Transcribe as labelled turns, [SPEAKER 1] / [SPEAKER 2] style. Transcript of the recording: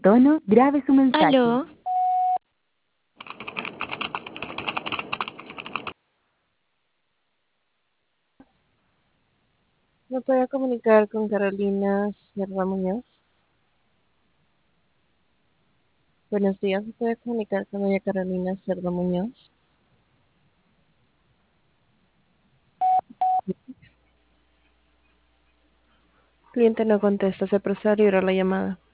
[SPEAKER 1] tono, grabe su mensaje.
[SPEAKER 2] Aló,
[SPEAKER 3] ¿Me puede comunicar con Carolina Sierra Muñoz? Buenos días, ¿me puede comunicar con doña Carolina Cerda Muñoz? Cliente no contesta, se procede a librar la llamada.